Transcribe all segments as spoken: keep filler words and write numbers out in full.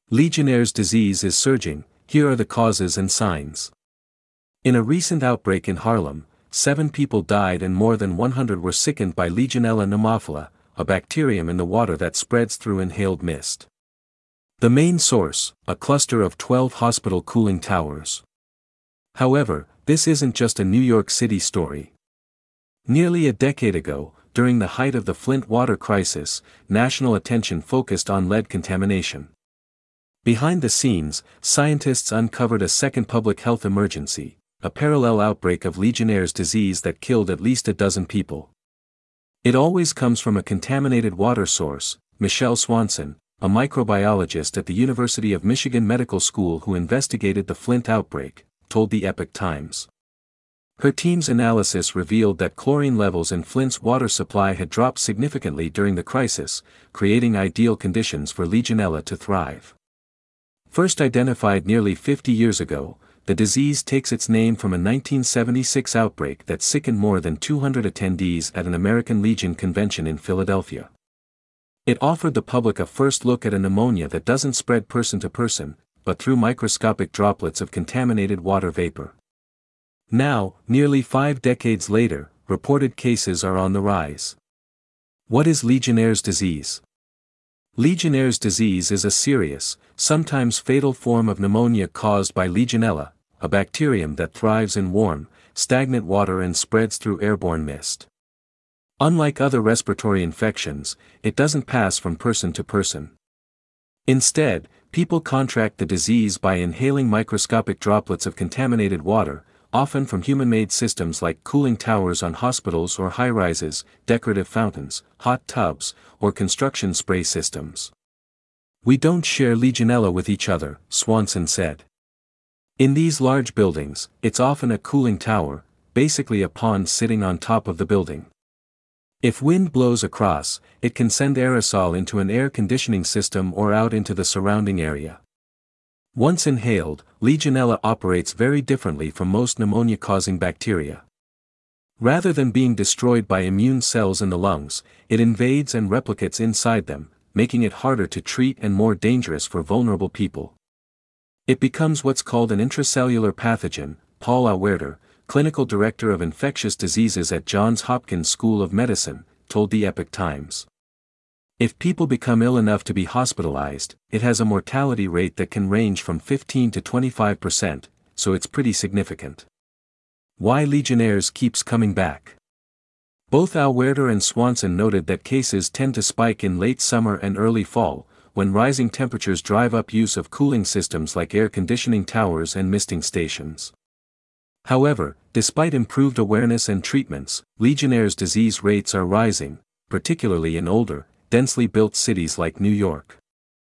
Legionnaire's disease is surging, here are the causes and signs. In a recent outbreak in Haarlem, seven people died and more than one hundred were sickened by Legionella pneumophila, a bacterium in the water that spreads through inhaled mist. The main source, a cluster of twelve hospital cooling towers. However, this isn't just a New York City story. Nearly a decade ago, during the height of the Flint water crisis, national attention focused on lead contamination. Behind the scenes, scientists uncovered a second public health emergency, a parallel outbreak of Legionnaire's disease that killed at least a dozen people. It always comes from a contaminated water source. Michelle Swanson, a microbiologist at the University of Michigan Medical School who investigated the Flint outbreak, told the Epoch Times. Her team's analysis revealed that chlorine levels in Flint's water supply had dropped significantly during the crisis, creating ideal conditions for Legionella to thrive. First identified nearly fifty years ago, the disease takes its name from a nineteen seventy-six outbreak that sickened more than two hundred attendees at an American Legion convention in Philadelphia. It offered the public a first look at a pneumonia that doesn't spread person to person, but through microscopic droplets of contaminated water vapor. Now, nearly five decades later, reported cases are on the rise. What is Legionnaire's disease? Legionnaire's disease is a serious, sometimes fatal form of pneumonia caused by Legionella, a bacterium that thrives in warm, stagnant water and spreads through airborne mist. Unlike other respiratory infections, it doesn't pass from person to person. Instead, people contract the disease by inhaling microscopic droplets of contaminated water, often from human-made systems like cooling towers on hospitals or high-rises, decorative fountains, hot tubs, or construction spray systems. We don't share Legionella with each other, Swanson said. In these large buildings, it's often a cooling tower, basically a pond sitting on top of the building. If wind blows across, it can send aerosol into an air conditioning system or out into the surrounding area. Once inhaled, Legionella operates very differently from most pneumonia-causing bacteria. Rather than being destroyed by immune cells in the lungs, it invades and replicates inside them, making it harder to treat and more dangerous for vulnerable people. It becomes what's called an intracellular pathogen. Paul Auwerter, clinical director of infectious diseases at Johns Hopkins School of Medicine, told the Epoch Times. If people become ill enough to be hospitalized, it has a mortality rate that can range from fifteen to twenty-five percent, so it's pretty significant. Why Legionnaires keeps coming back? Both Auwerter and Swanson noted that cases tend to spike in late summer and early fall, when rising temperatures drive up use of cooling systems like air conditioning towers and misting stations. However, despite improved awareness and treatments, Legionnaire's disease rates are rising, particularly in older, densely built cities like New York.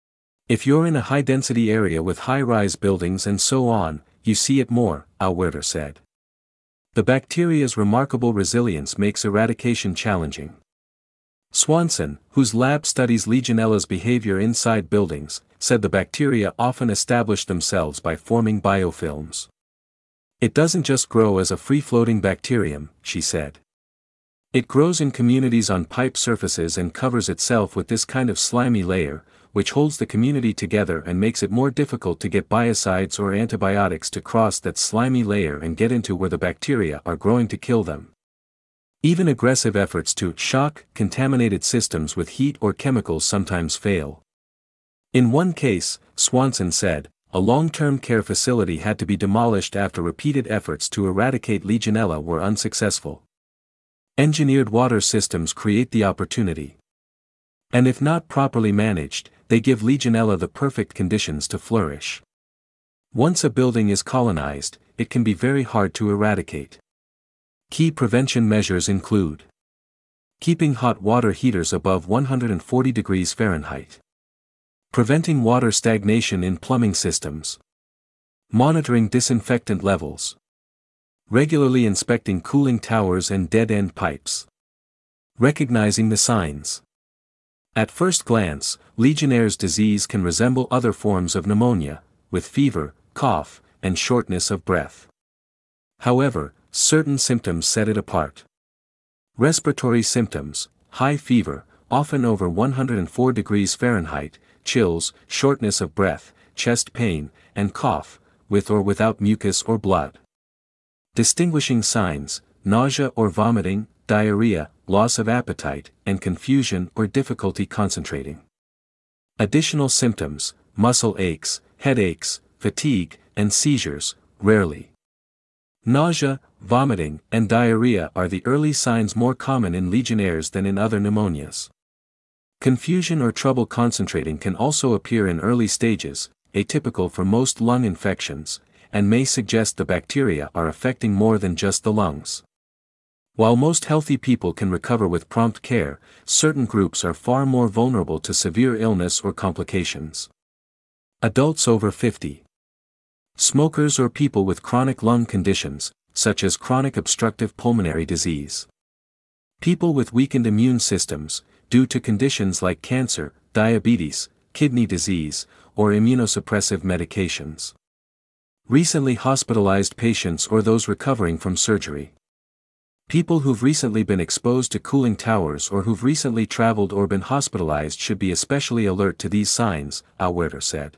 If you're in a high-density area with high-rise buildings and so on, you see it more, Auwerter said. The bacteria's remarkable resilience makes eradication challenging. Swanson, whose lab studies Legionella's behavior inside buildings, said the bacteria often establish themselves by forming biofilms. It doesn't just grow as a free-floating bacterium, she said. It grows in communities on pipe surfaces and covers itself with this kind of slimy layer, which holds the community together and makes it more difficult to get biocides or antibiotics to cross that slimy layer and get into where the bacteria are growing to kill them. Even aggressive efforts to shock contaminated systems with heat or chemicals sometimes fail. In one case, Swanson said, a long-term care facility had to be demolished after repeated efforts to eradicate Legionella were unsuccessful. Engineered water systems create the opportunity. And if not properly managed, they give Legionella the perfect conditions to flourish. Once a building is colonized, it can be very hard to eradicate. Key prevention measures include keeping hot water heaters above one hundred forty degrees Fahrenheit, preventing water stagnation in plumbing systems, monitoring disinfectant levels, regularly inspecting cooling towers and dead-end pipes, recognizing the signs. At first glance, Legionnaire's disease can resemble other forms of pneumonia, with fever, cough, and shortness of breath. However, certain symptoms set it apart. Respiratory symptoms, high fever, often over one hundred four degrees Fahrenheit, chills, shortness of breath, chest pain, and cough, with or without mucus or blood. Distinguishing signs: nausea or vomiting, diarrhea, loss of appetite, and confusion or difficulty concentrating. Additional symptoms: muscle aches, headaches, fatigue, and seizures, rarely. Nausea, vomiting, and diarrhea are the early signs more common in Legionnaires than in other pneumonias. Confusion or trouble concentrating can also appear in early stages, atypical for most lung infections, and may suggest the bacteria are affecting more than just the lungs. While most healthy people can recover with prompt care, certain groups are far more vulnerable to severe illness or complications. Adults over fifty. Smokers or people with chronic lung conditions, such as chronic obstructive pulmonary disease. People with weakened immune systems, due to conditions like cancer, diabetes, kidney disease, or immunosuppressive medications. Recently hospitalized patients or those recovering from surgery. People who've recently been exposed to cooling towers or who've recently traveled or been hospitalized should be especially alert to these signs, Auwerter said.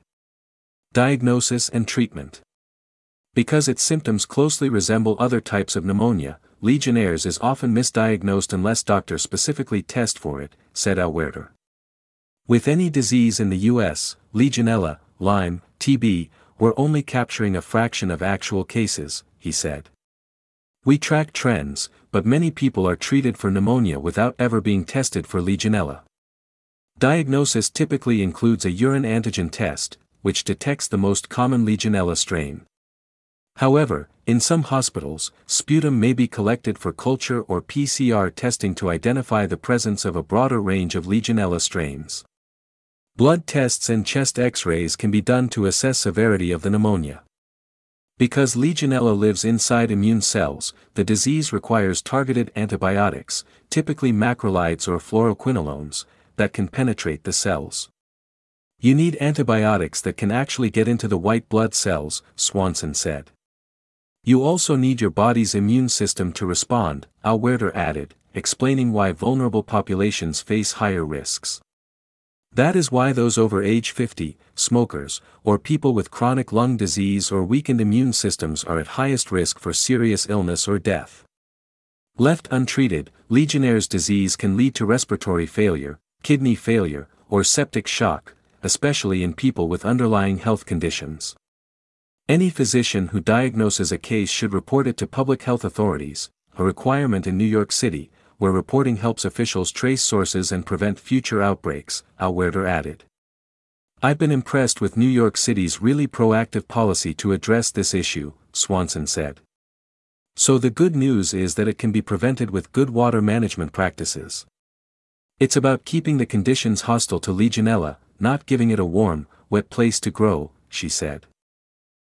Diagnosis and treatment. Because its symptoms closely resemble other types of pneumonia, Legionnaires is often misdiagnosed unless doctors specifically test for it, said Auwerter. With any disease in the U S, Legionella, Lyme, T B, we're only capturing a fraction of actual cases, he said. We track trends, but many people are treated for pneumonia without ever being tested for Legionella. Diagnosis typically includes a urine antigen test, which detects the most common Legionella strain. However, in some hospitals, sputum may be collected for culture or P C R testing to identify the presence of a broader range of Legionella strains. Blood tests and chest X-rays can be done to assess severity of the pneumonia. Because Legionella lives inside immune cells, the disease requires targeted antibiotics, typically macrolides or fluoroquinolones, that can penetrate the cells. You need antibiotics that can actually get into the white blood cells, Swanson said. You also need your body's immune system to respond, Auwerter added, explaining why vulnerable populations face higher risks. That is why those over age fifty, smokers, or people with chronic lung disease or weakened immune systems are at highest risk for serious illness or death. Left untreated, Legionnaire's disease can lead to respiratory failure, kidney failure, or septic shock, especially in people with underlying health conditions. Any physician who diagnoses a case should report it to public health authorities, a requirement in New York City, where reporting helps officials trace sources and prevent future outbreaks, Auwerter added. I've been impressed with New York City's really proactive policy to address this issue, Swanson said. So the good news is that it can be prevented with good water management practices. It's about keeping the conditions hostile to Legionella, not giving it a warm, wet place to grow, she said.